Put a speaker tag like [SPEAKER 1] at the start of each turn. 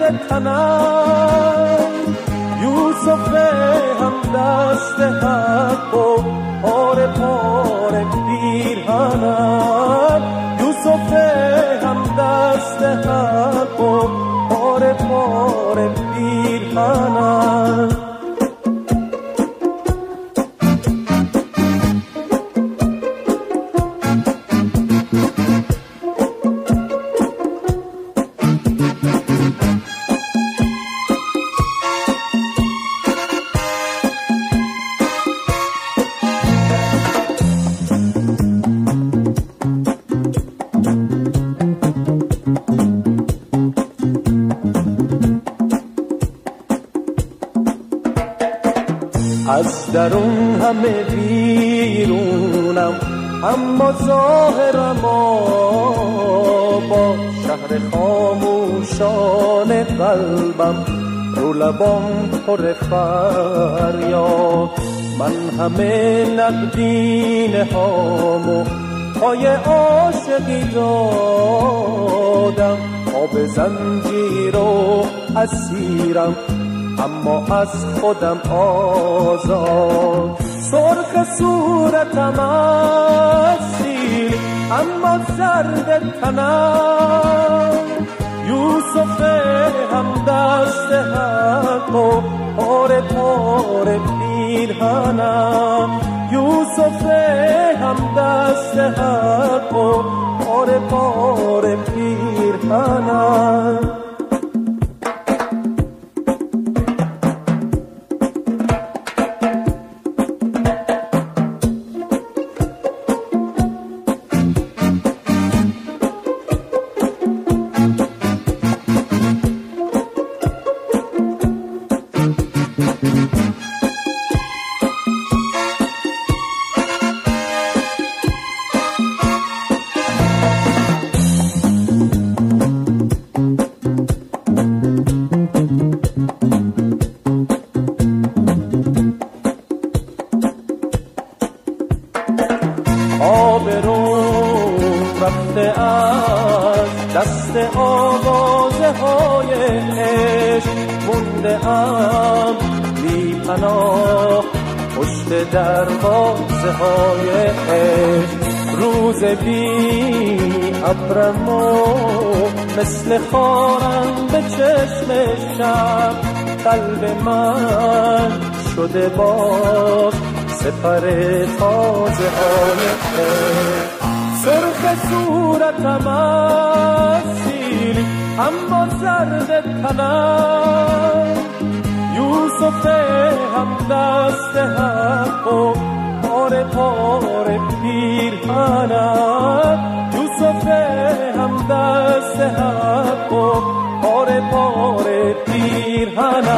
[SPEAKER 1] تنم، یوسف هم دست حق و پاره پاره پیرهنم، یوسف هم دست حق و پاره پاره پیرهنم. از درون همه بیرونم، اما ظاهرم با شهر خاموشان قلبم، رو لبام پر فریاد. من همه نقدینه هامو پای عاشقی دادم، آب زنجیر و اسیرم اما از خودم آزاد. سرخ صورتم اسیر اما زرد تنم، یوسف هم دست حق و پاره پاره پیرهنم، یوسف هم دست حق و پاره پاره پیرهنم. آبروم رفته از دست آوازه های عشق، مونده ام بی پناه پشت دروازه های عشق. روز بی ابرم و مثل خارم به چشم شب، قلب من شده باز سپر تازه های سرخ صورتم اسیر اما زرد تنم، یوسف هم دست حق و پاره پاره پیرهنم، یوسف هم دست حق و پاره پاره پیرهنم.